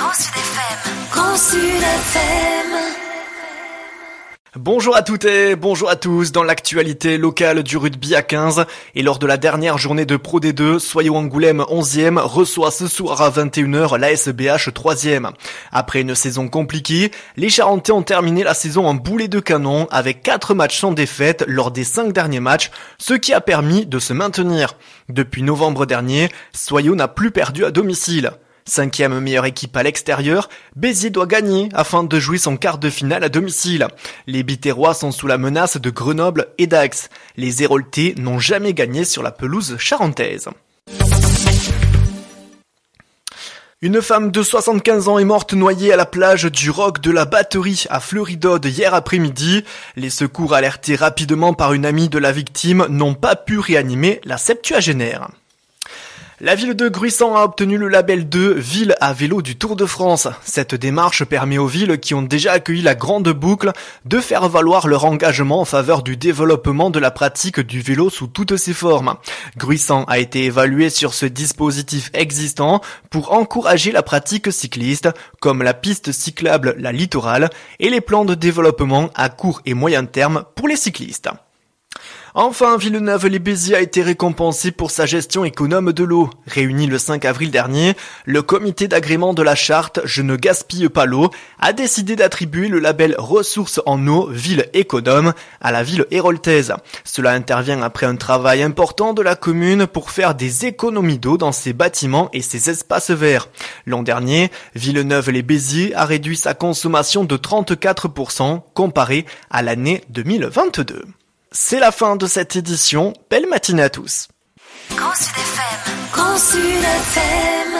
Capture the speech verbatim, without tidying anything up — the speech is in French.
Grand Sud F M. Grand Sud F M. Bonjour à toutes et bonjour à tous. Dans l'actualité locale du rugby à quinze et lors de la dernière journée de Pro D deux, Soyaux Angoulême onzième reçoit ce soir à vingt et une heures l'A S B H troisième. Après une saison compliquée, les Charentais ont terminé la saison en boulet de canon avec quatre matchs sans défaite lors des cinq derniers matchs, ce qui a permis de se maintenir. Depuis novembre dernier, Soyaux n'a plus perdu à domicile. Cinquième meilleure équipe à l'extérieur, Béziers doit gagner afin de jouer son quart de finale à domicile. Les Biterrois sont sous la menace de Grenoble et Dax. Les Héroltais n'ont jamais gagné sur la pelouse charentaise. Une femme de soixante-quinze ans est morte noyée à la plage du Roc de la Batterie à Fleury-d'Aude hier après-midi. Les secours alertés rapidement par une amie de la victime n'ont pas pu réanimer la septuagénaire. La ville de Gruissant a obtenu le label de ville à vélo du Tour de France. Cette démarche permet aux villes qui ont déjà accueilli la grande boucle de faire valoir leur engagement en faveur du développement de la pratique du vélo sous toutes ses formes. Gruissant a été évalué sur ce dispositif existant pour encourager la pratique cycliste, comme la piste cyclable La Littorale et les plans de développement à court et moyen terme pour les cyclistes. Enfin, Villeneuve-les-Béziers a été récompensé pour sa gestion économe de l'eau. Réuni le cinq avril dernier, le comité d'agrément de la charte « Je ne gaspille pas l'eau » a décidé d'attribuer le label Ressources en eau Ville économe à la ville héroltaise. Cela intervient après un travail important de la commune pour faire des économies d'eau dans ses bâtiments et ses espaces verts. L'an dernier, Villeneuve-les-Béziers a réduit sa consommation de trente-quatre pour cent comparé à l'année deux mille vingt-deux. C'est la fin de cette édition. Belle matinée à tous. Grand Sud F M. Grand Sud F M.